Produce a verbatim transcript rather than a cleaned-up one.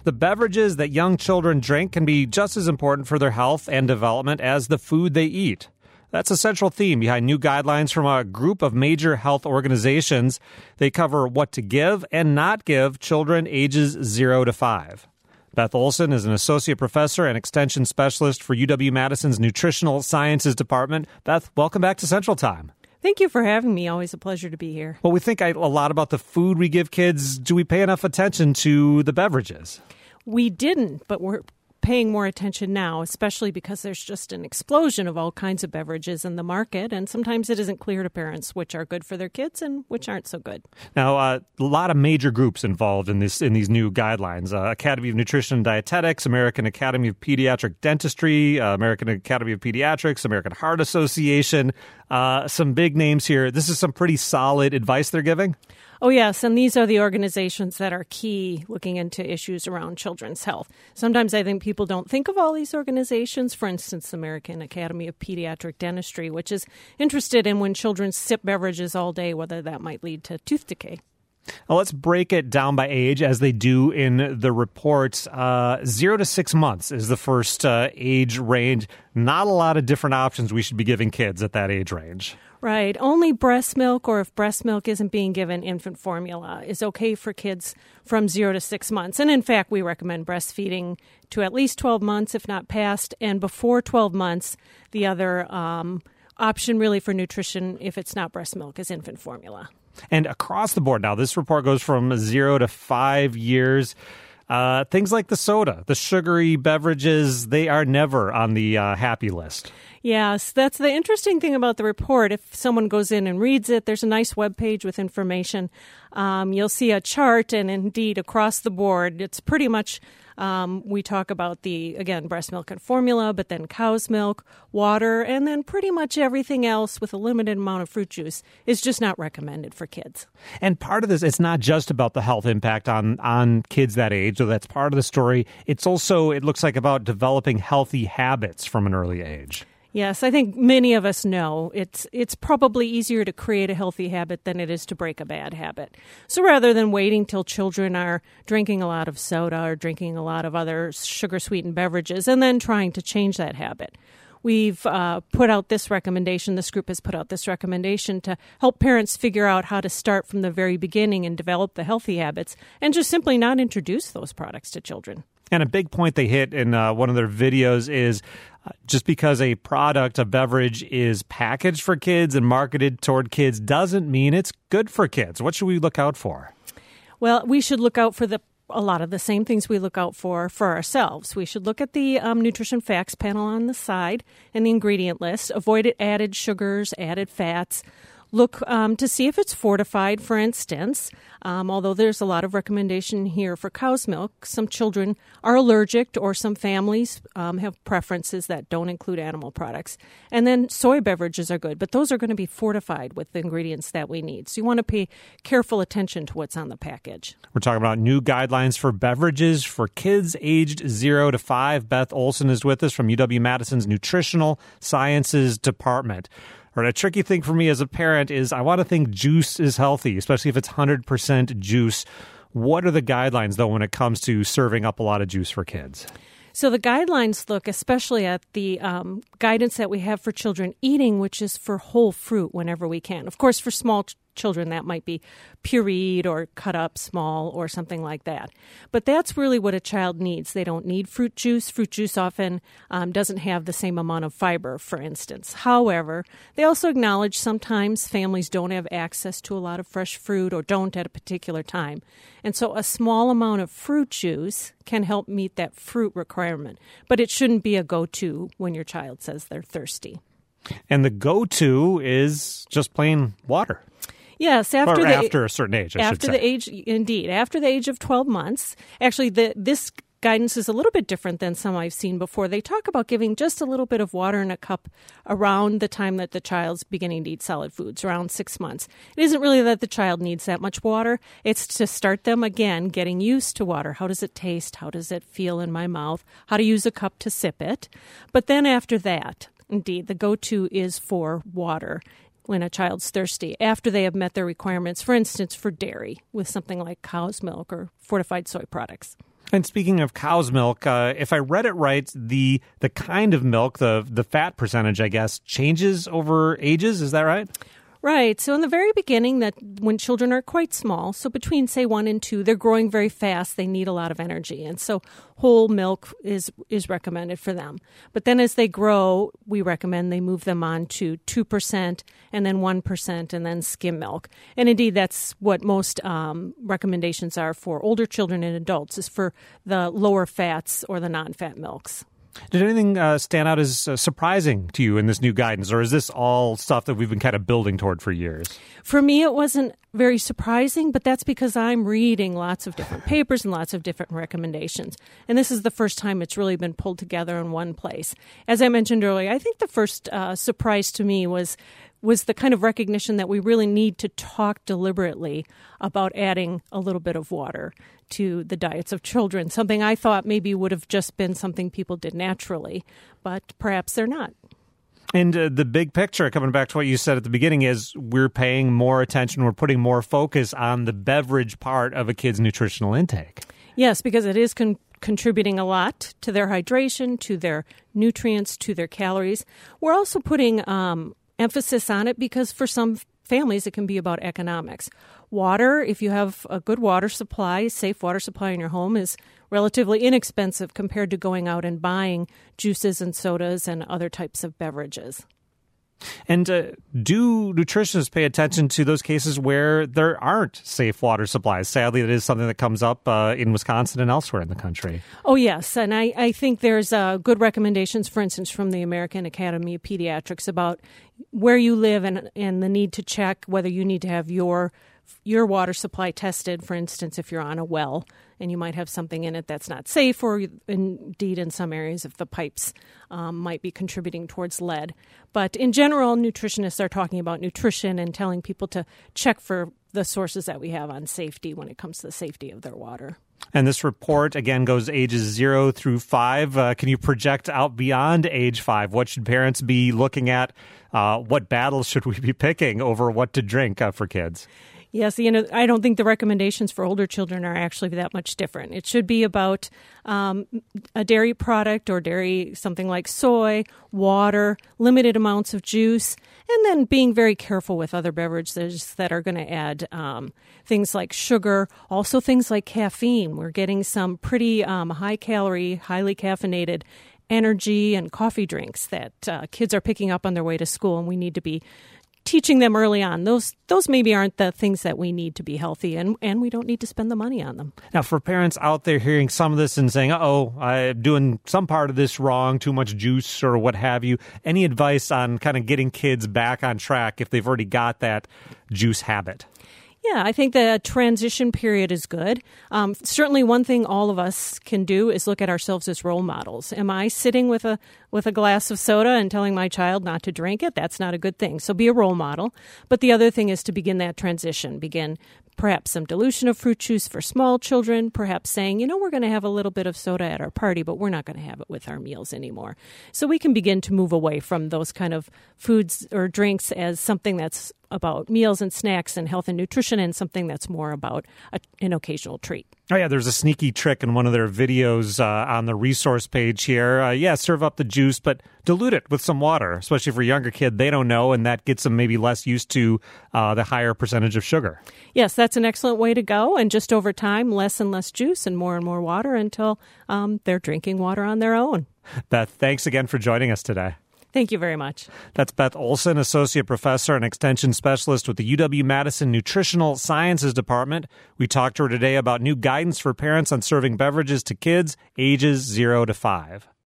The beverages that young children drink can be just as important for their health and development as the food they eat. That's a central theme behind new guidelines from a group of major health organizations. They cover what to give and not give children ages zero to five. Beth Olson is an associate professor and extension specialist for U W-Madison's Nutritional Sciences Department. Beth, welcome back to Central Time. Thank you for having me. Always a pleasure to be here. Well, we think a lot about the food we give kids. Do we pay enough attention to the beverages? We didn't, but we're paying more attention now, especially because there's just an explosion of all kinds of beverages in the market, and sometimes it isn't clear to parents which are good for their kids and which aren't so good. Now, uh, a lot of major groups involved in this in these new guidelines. Uh, Academy of Nutrition and Dietetics, American Academy of Pediatric Dentistry, uh, American Academy of Pediatrics, American Heart Association, uh, some big names here. This is some pretty solid advice they're giving. Oh, yes, and these are the organizations that are key looking into issues around children's health. Sometimes I think people don't think of all these organizations. For instance, the American Academy of Pediatric Dentistry, which is interested in when children sip beverages all day, whether that might lead to tooth decay. Well, let's break it down by age, as they do in the reports. Uh, zero to six months is the first uh, age range. Not a lot of different options we should be giving kids at that age range. Right. Only breast milk, or if breast milk isn't being given, infant formula is okay for kids from zero to six months. And in fact, we recommend breastfeeding to at least twelve months, if not past. And before twelve months, the other um, option really for nutrition, if it's not breast milk, is infant formula. And across the board now, this report goes from zero to five years. Uh, things like the soda, the sugary beverages, they are never on the uh, happy list. Yes, that's the interesting thing about the report. If someone goes in and reads it, there's a nice webpage with information. Um, you'll see a chart, and indeed, across the board, it's pretty much, um, we talk about the, again, breast milk and formula, but then cow's milk, water, and then pretty much everything else with a limited amount of fruit juice is just not recommended for kids. And part of this, it's not just about the health impact on, on kids that age, so that's part of the story. It's also, it looks like, about developing healthy habits from an early age. Yes, I think many of us know it's it's probably easier to create a healthy habit than it is to break a bad habit. So rather than waiting till children are drinking a lot of soda or drinking a lot of other sugar-sweetened beverages and then trying to change that habit, we've uh, put out this recommendation, this group has put out this recommendation to help parents figure out how to start from the very beginning and develop the healthy habits and just simply not introduce those products to children. And a big point they hit in uh, one of their videos is uh, just because a product, a beverage, is packaged for kids and marketed toward kids doesn't mean it's good for kids. What should we look out for? Well, we should look out for the a lot of the same things we look out for for ourselves. We should look at the um, nutrition facts panel on the side and the ingredient list, avoid added sugars, added fats. Look um, to see if it's fortified, for instance, um, although there's a lot of recommendation here for cow's milk. Some children are allergic or some families um, have preferences that don't include animal products. And then soy beverages are good, but those are going to be fortified with the ingredients that we need. So you want to pay careful attention to what's on the package. We're talking about new guidelines for beverages for kids aged zero to five. Beth Olson is with us from U W-Madison's Nutritional Sciences Department. A tricky thing for me as a parent is I want to think juice is healthy, especially if it's one hundred percent juice. What are the guidelines, though, when it comes to serving up a lot of juice for kids? So the guidelines look especially at the um, guidance that we have for children eating, which is for whole fruit whenever we can. Of course, for small ch- children, that might be pureed or cut up small or something like that. But that's really what a child needs. They don't need fruit juice. Fruit juice often um, doesn't have the same amount of fiber, for instance. However, they also acknowledge sometimes families don't have access to a lot of fresh fruit or don't at a particular time. And so a small amount of fruit juice can help meet that fruit requirement. But it shouldn't be a go-to when your child says they're thirsty. And the go-to is just plain water. Yes, after or the, after a certain age, I after should say. the age, indeed, after the age of twelve months. Actually, the this guidance is a little bit different than some I've seen before. They talk about giving just a little bit of water in a cup around the time that the child's beginning to eat solid foods, around six months. It isn't really that the child needs that much water. It's to start them, again, getting used to water. How does it taste? How does it feel in my mouth? How to use a cup to sip it. But then after that, indeed, the go-to is for water when a child's thirsty, after they have met their requirements, for instance, for dairy, with something like cow's milk or fortified soy products. And speaking of cow's milk, uh, if I read it right, the the kind of milk, the the fat percentage, I guess, changes over ages. Is that right? Right. So in the very beginning, that when children are quite small, so between, say, one and two, they're growing very fast. They need a lot of energy. And so whole milk is is recommended for them. But then as they grow, we recommend they move them on to two percent and then one percent and then skim milk. And indeed, that's what most um, recommendations are for older children and adults, is for the lower fats or the non-fat milks. Did anything uh, stand out as uh, surprising to you in this new guidance, or is this all stuff that we've been kind of building toward for years? For me, it wasn't very surprising, but that's because I'm reading lots of different papers and lots of different recommendations. And this is the first time it's really been pulled together in one place. As I mentioned earlier, I think the first uh, surprise to me was was the kind of recognition that we really need to talk deliberately about adding a little bit of water to the diets of children, something I thought maybe would have just been something people did naturally, but perhaps they're not. And uh, the big picture, coming back to what you said at the beginning, is we're paying more attention, we're putting more focus on the beverage part of a kid's nutritional intake. Yes, because it is con- contributing a lot to their hydration, to their nutrients, to their calories. We're also putting um, emphasis on it because for some families, it can be about economics. Water, if you have a good water supply, safe water supply in your home, is relatively inexpensive compared to going out and buying juices and sodas and other types of beverages. And uh, do nutritionists pay attention to those cases where there aren't safe water supplies? Sadly, it is something that comes up uh, in Wisconsin and elsewhere in the country. Oh, yes. And I, I think there's uh, good recommendations, for instance, from the American Academy of Pediatrics about where you live and, and the need to check whether you need to have your your water supply tested, for instance, if you're on a well and you might have something in it that's not safe, or indeed in some areas if the pipes um, might be contributing towards lead. But in general, nutritionists are talking about nutrition and telling people to check for the sources that we have on safety when it comes to the safety of their water. And this report, again, goes ages zero through five. Uh, can you project out beyond age five? What should parents be looking at? Uh, what battles should we be picking over what to drink uh, for kids? Yes, you know, I don't think the recommendations for older children are actually that much different. It should be about um, a dairy product or dairy, something like soy, water, limited amounts of juice, and then being very careful with other beverages that are going to add um, things like sugar, also things like caffeine. We're getting some pretty um, high-calorie, highly caffeinated energy and coffee drinks that uh, kids are picking up on their way to school, and we need to be teaching them early on. Those those maybe aren't the things that we need to be healthy, and, and we don't need to spend the money on them. Now, for parents out there hearing some of this and saying, uh-oh, I'm doing some part of this wrong, too much juice or what have you, any advice on kind of getting kids back on track if they've already got that juice habit? Yeah, I think the transition period is good. Um, certainly one thing all of us can do is look at ourselves as role models. Am I sitting with a with a glass of soda and telling my child not to drink it? That's not a good thing. So be a role model. But the other thing is to begin that transition, begin perhaps some dilution of fruit juice for small children, perhaps saying, you know, we're going to have a little bit of soda at our party, but we're not going to have it with our meals anymore. So we can begin to move away from those kind of foods or drinks as something that's about meals and snacks and health and nutrition, and something that's more about a, an occasional treat. Oh, yeah, there's a sneaky trick in one of their videos uh, on the resource page here. Uh, yeah, serve up the juice, but dilute it with some water, especially for a younger kid. They don't know, and that gets them maybe less used to uh, the higher percentage of sugar. Yes, that's an excellent way to go. And just over time, less and less juice and more and more water until um, they're drinking water on their own. Beth, thanks again for joining us today. Thank you very much. That's Beth Olson, Associate Professor and Extension Specialist with the U W-Madison Nutritional Sciences Department. We talked to her today about new guidance for parents on serving beverages to kids ages zero to five.